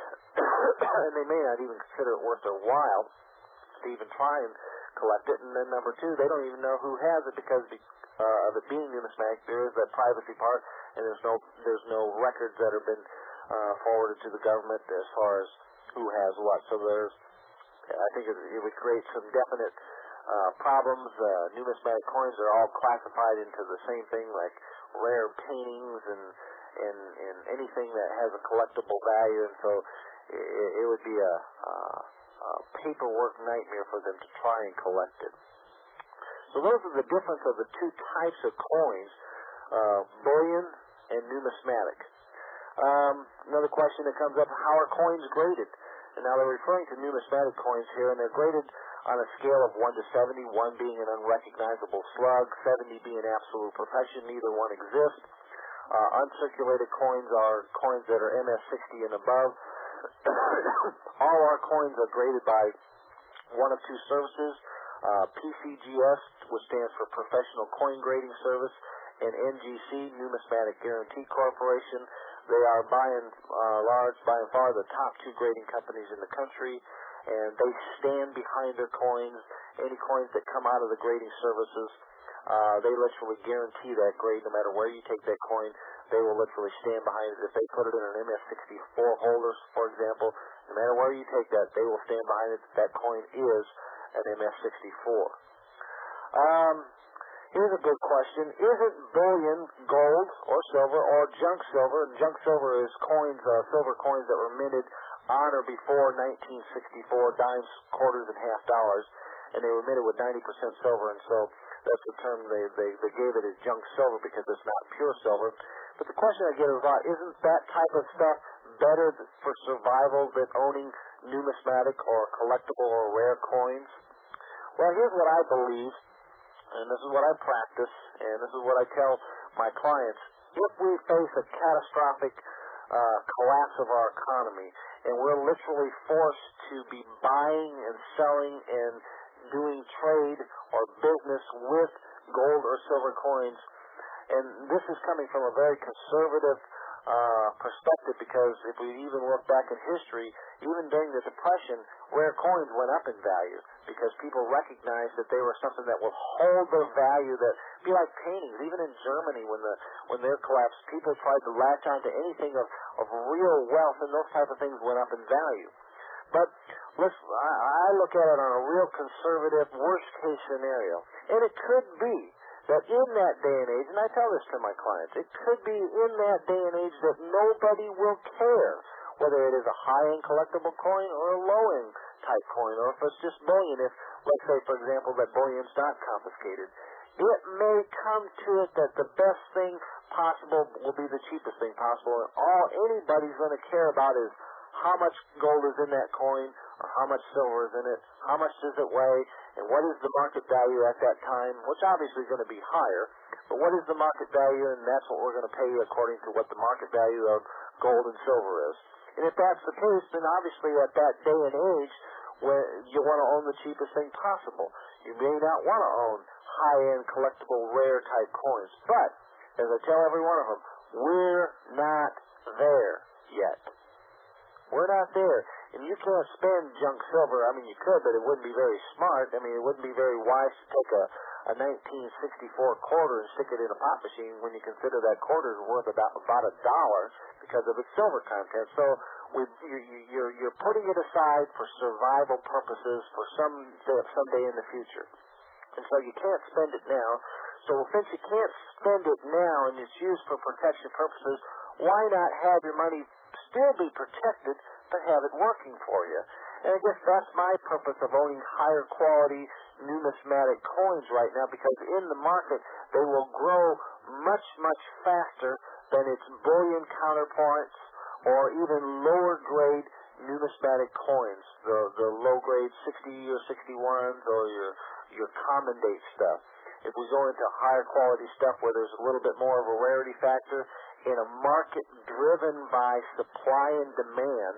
and they may not even consider it worth their while to even try and collect it. And then number two, they don't even know who has it because uh, of it being numismatic. There is that privacy part, and there's no there's no records that have been uh, forwarded to the government as far as who has what. So there's, I think it, it would create some definite uh, problems. Uh, numismatic coins are all classified into the same thing, like rare paintings and and, and anything that has a collectible value, and so it, it would be a uh, Uh, paperwork nightmare for them to try and collect it. So those are the difference of the two types of coins, uh, bullion and numismatic. Um, another question that comes up, how are coins graded? And now they're referring to numismatic coins here, and they're graded on a scale of one to seventy, one being an unrecognizable slug, seventy being absolute perfection, neither one exists. Uh, uncirculated coins are coins that are M S sixty and above. All our coins are graded by one of two services, uh, P C G S, which stands for Professional Coin Grading Service, and N G C, Numismatic Guarantee Corporation. They are by and uh, large, by and far, the top two grading companies in the country, and they stand behind their coins. Any coins that come out of the grading services, uh, they literally guarantee that grade no matter where you take that coin. They will literally stand behind it. If they put it in an M S sixty-four holder, for example, no matter where you take that, they will stand behind it. That coin is an M S sixty-four. Um, here's a good question. Isn't bullion gold or silver or junk silver? And junk silver is coins, uh, silver coins that were minted on or before nineteen sixty-four, dimes, quarters, and half dollars, and they were minted with ninety percent silver, and so that's the term they, they, they gave it as junk silver because it's not pure silver. But the question I get is, uh, isn't that type of stuff better for survival than owning numismatic or collectible or rare coins? Well, here's what I believe, and this is what I practice, and this is what I tell my clients. If we face a catastrophic uh, collapse of our economy, and we're literally forced to be buying and selling and doing trade or business with gold or silver coins, and this is coming from a very conservative uh, perspective, because if we even look back in history, even during the Depression, rare coins went up in value because people recognized that they were something that would hold their value, that be like paintings. Even in Germany, when the when their collapse, people tried to latch on to anything of, of real wealth, and those type of things went up in value. But let's, I, I look at it on a real conservative, worst-case scenario, and it could be that in that day and age, and I tell this to my clients, it could be in that day and age that nobody will care whether it is a high-end collectible coin or a low-end type coin, or if it's just bullion. If, let's say, for example, that bullion's not confiscated, it may come to it that the best thing possible will be the cheapest thing possible, and all anybody's going to care about is how much gold is in that coin, or how much silver is in it, how much does it weigh, and what is the market value at that time, which obviously is going to be higher, but what is the market value, and that's what we're going to pay you according to what the market value of gold and silver is. And if that's the case, then obviously at that day and age, where you want to own the cheapest thing possible. You may not want to own high-end, collectible, rare-type coins, but, as I tell every one of them, we're not there yet. We're not there. And you can't spend junk silver. I mean, you could, but it wouldn't be very smart. I mean, it wouldn't be very wise to take a, a nineteen sixty-four quarter and stick it in a pop machine when you consider that quarter is worth about, about a dollar because of its silver content. So we, you, you're, you're putting it aside for survival purposes for some someday in the future. And so you can't spend it now. So since you can't spend it now and it's used for protection purposes, why not have your money still be protected but have it working for you? And I guess that's my purpose of owning higher quality numismatic coins right now, because in the market they will grow much, much faster than its bullion counterparts or even lower grade numismatic coins, the the low grade sixty or sixty-ones or your your common date stuff. If we go into higher quality stuff where there's a little bit more of a rarity factor, in a market driven by supply and demand,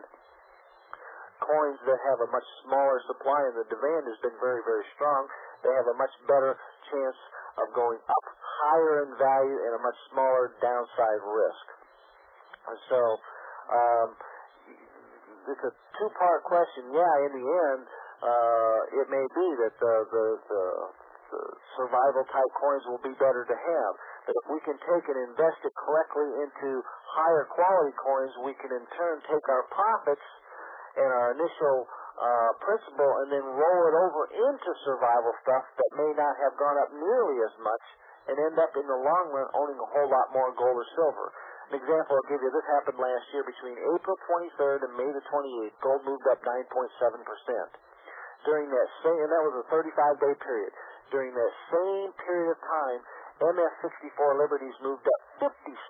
coins that have a much smaller supply and the demand has been very, very strong, they have a much better chance of going up higher in value and a much smaller downside risk. And so, um, it's a two-part question. Yeah, in the end, uh, it may be that the, the, the, the survival-type coins will be better to have. But if we can take and invest it correctly into higher quality coins, we can in turn take our profits and our initial uh, principal and then roll it over into survival stuff that may not have gone up nearly as much and end up in the long run owning a whole lot more gold or silver. An example I'll give you, this happened last year between April twenty-third and May the twenty-eighth. Gold moved up nine point seven percent. During that same, and that was a thirty-five day period. During that same period of time, M S sixty-four Liberties moved up fifty-six percent.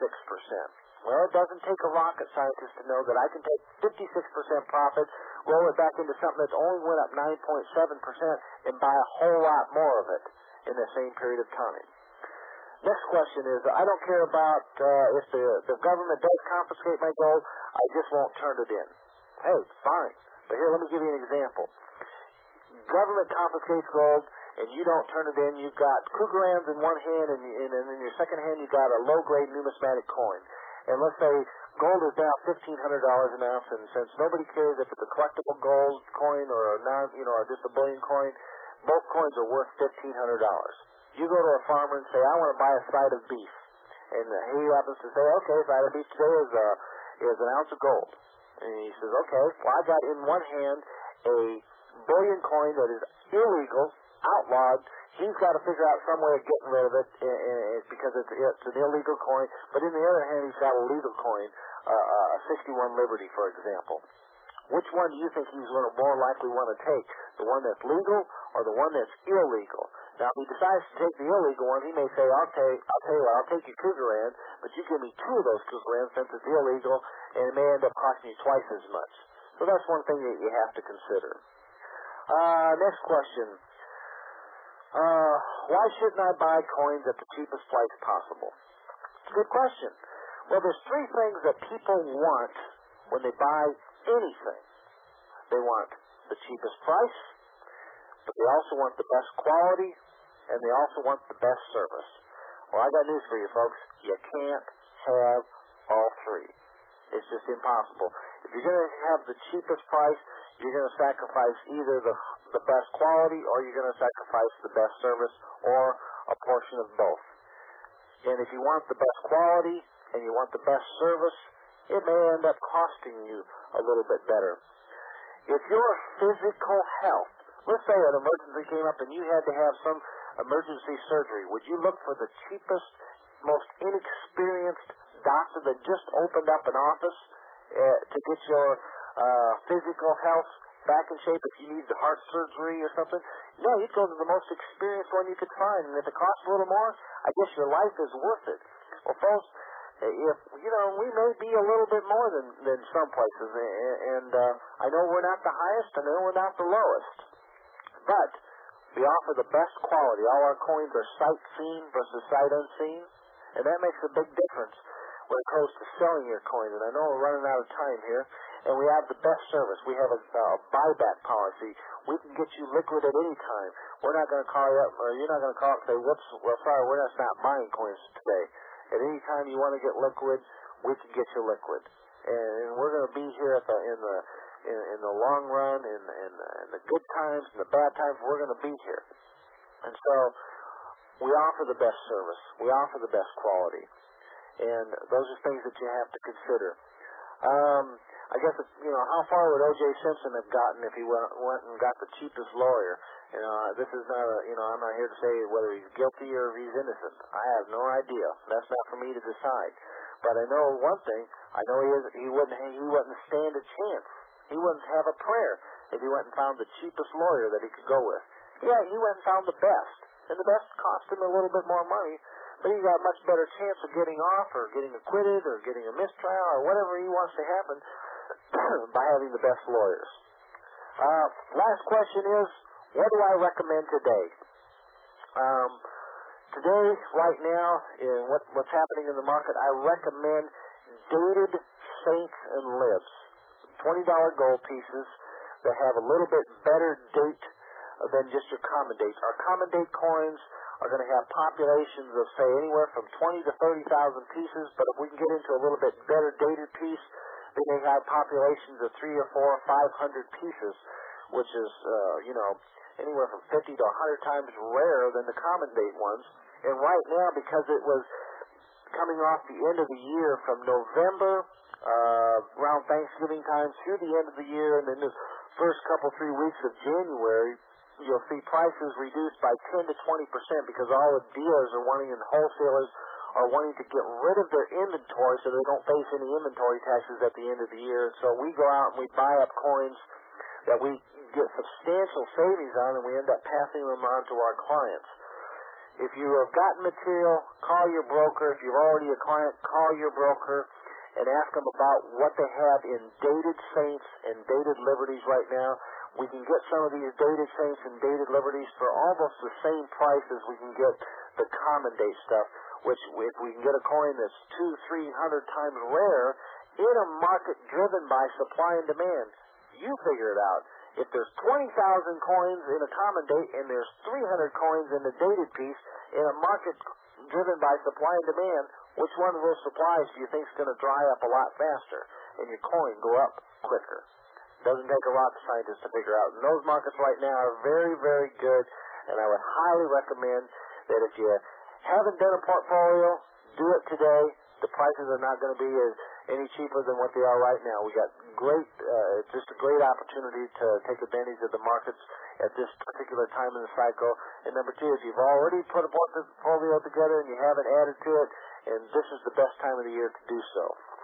percent. Well, it doesn't take a rocket scientist to know that I can take fifty-six percent profit, roll it back into something that's only went up nine point seven percent, and buy a whole lot more of it in the same period of time. Next question is, I don't care about uh, if the, the government does confiscate my gold, I just won't turn it in. Hey, fine. But here, let me give you an example. Government confiscates gold, and you don't turn it in. You've got Krugerrands in one hand, and, and, and in your second hand, you've got a low-grade numismatic coin. And let's say gold is now fifteen hundred dollars an ounce, and since nobody cares if it's a collectible gold coin or a non, you know, or just a bullion coin, both coins are worth fifteen hundred dollars. You go to a farmer and say, I want to buy a side of beef. And he happens to say, okay, side of beef today is, a, is an ounce of gold. And he says, okay, well, I got in one hand a bullion coin that is illegal, outlawed. He's got to figure out some way of getting rid of it uh, uh, because it's, it's an illegal coin. But in the other hand, he's got a legal coin, uh, a sixty-one Liberty, for example. Which one do you think he's going to more likely want to take? The one that's legal or the one that's illegal? Now, if he decides to take the illegal one, he may say, okay, I'll tell you what, I'll take your Krugerrand, but you give me two of those Krugerrands since it's illegal, and it may end up costing you twice as much. So that's one thing that you have to consider. Uh, next question. Uh, why shouldn't I buy coins at the cheapest price possible? It's a good question. Well, there's three things that people want when they buy anything. They want the cheapest price, but they also want the best quality, and they also want the best service. Well, I got news for you, folks. You can't have all three. It's just impossible. If you're going to have the cheapest price, you're going to sacrifice either the the best quality or you're going to sacrifice the best service or a portion of both. And if you want the best quality and you want the best service, it may end up costing you a little bit better. If your physical health, let's say an emergency came up and you had to have some emergency surgery, would you look for the cheapest, most inexperienced doctor that just opened up an office uh, to get your uh, physical health back in shape if you need the heart surgery or something? No, you'd go to the most experienced one you could find, and if it costs a little more, I guess your life is worth it. Well, folks, if, you know, we may be a little bit more than, than some places, and uh, I know we're not the highest, and I know we're not the lowest, but we offer the best quality. All our coins are sight seen versus sight unseen, and that makes a big difference when it comes to selling your coins. And I know we're running out of time here, and we have the best service. We have a uh, buyback policy. We can get you liquid at any time. We're not going to call you up, or you're not going to call up and say, whoops, well, sorry, we're just not buying coins today. At any time you want to get liquid, we can get you liquid. And we're going to be here at the, in the in, in the long run, in, in, in the good times, in the bad times, we're going to be here. And so we offer the best service. We offer the best quality. And those are things that you have to consider. Um, I guess, if, you know, how far would O J Simpson have gotten if he went, went and got the cheapest lawyer? You know, this is not a, you know, I'm not here to say whether he's guilty or if he's innocent. I have no idea. That's not for me to decide. But I know one thing. I know he, is, he wouldn't he wouldn't stand a chance. He wouldn't have a prayer if he went and found the cheapest lawyer that he could go with. Yeah, he went and found the best. And the best cost him a little bit more money, but he's got a much better chance of getting off or getting acquitted or getting a mistrial or whatever he wants to happen by having the best lawyers. Uh, last question is, what do I recommend today? Um, today, right now, in what, what's happening in the market, I recommend dated Saints and Libs, twenty dollar gold pieces that have a little bit better date than just your common dates. Our common date coins are going to have populations of, say, anywhere from twenty to thirty thousand pieces, but if we can get into a little bit better dated piece, they may have populations of three or four or five hundred pieces, which is, uh, you know, anywhere from fifty to a hundred times rarer than the common date ones. And right now, because it was coming off the end of the year from November, uh, around Thanksgiving time through the end of the year, and then the first couple, three weeks of January, you'll see prices reduced by ten to twenty percent because all the dealers are wanting and wholesalers are wanting to get rid of their inventory so they don't face any inventory taxes at the end of the year. So we go out and we buy up coins that we get substantial savings on, and we end up passing them on to our clients. If you have gotten material, call your broker. If you're already a client, call your broker and ask them about what they have in dated Saints and dated Liberties right now. We can get some of these dated Saints and dated Liberties for almost the same price as we can get the common date stuff, which if we can get a coin that's two, three hundred times rare in a market driven by supply and demand, you figure it out. If there's twenty thousand coins in a common date and there's three hundred coins in the dated piece in a market driven by supply and demand, which one of those supplies do you think is going to dry up a lot faster and your coin go up quicker? Doesn't take a rocket scientist to figure out. And those markets right now are very, very good, and I would highly recommend that if you haven't done a portfolio, do it today. The prices are not going to be as any cheaper than what they are right now. We got great, uh, just a great opportunity to take advantage of the markets at this particular time in the cycle. And number two, if you've already put a portfolio together and you haven't added to it, and this is the best time of the year to do so.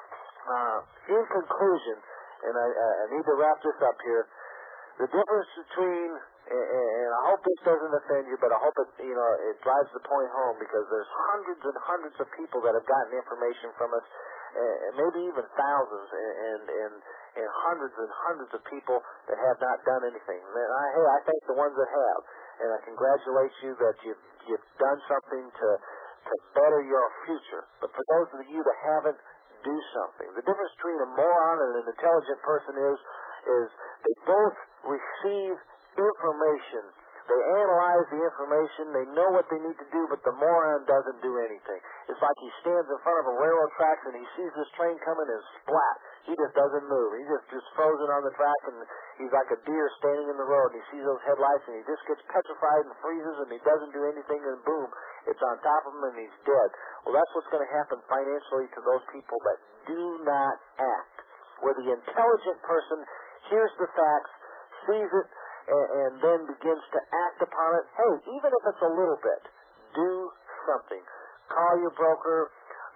Uh, in conclusion, and I, I need to wrap this up here, the difference between, and I hope this doesn't offend you, but I hope it, you know, it drives the point home, because there's hundreds and hundreds of people that have gotten information from us, and maybe even thousands, and and and hundreds and hundreds of people that have not done anything. And I, hey, I thank the ones that have, and I congratulate you that you've you've done something to to better your future. But for those of you that haven't, do something. The difference between a moron and an intelligent person is is they both receive information. They analyze the information. They know what they need to do, but the moron doesn't do anything. It's like he stands in front of a railroad tracks and he sees this train coming and splat. He just doesn't move. He's just, just frozen on the track, and he's like a deer standing in the road, and he sees those headlights, and he just gets petrified and freezes, and he doesn't do anything, and boom, it's on top of him, and he's dead. Well, that's what's going to happen financially to those people that do not act. Where the intelligent person hears the facts, sees it, and, and then begins to act upon it. Hey, even if it's a little bit, do something. Call your broker.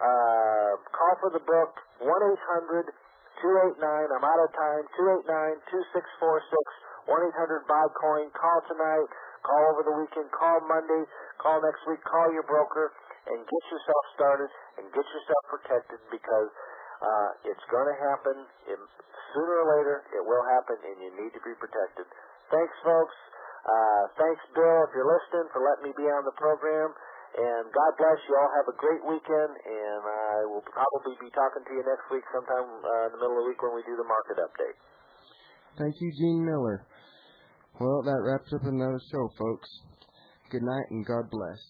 Uh, call for the book, one eight hundred two eight nine, I'm out of time, two eight nine two six four six, one eight hundred buy coin. Call tonight, call over the weekend, call Monday, call next week, call your broker, and get yourself started and get yourself protected, because uh, it's going to happen. It, sooner or later, it will happen, and you need to be protected. Thanks, folks. Uh, thanks, Bill, if you're listening, for letting me be on the program. And God bless you. All have a great weekend, and I will probably be talking to you next week sometime uh, in the middle of the week when we do the market update. Thank you, Gene Miller. Well, that wraps up another show, folks. Good night, and God bless.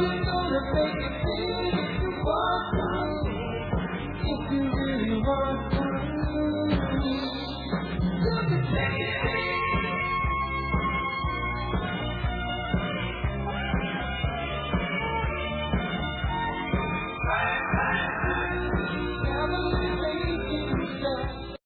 If you really want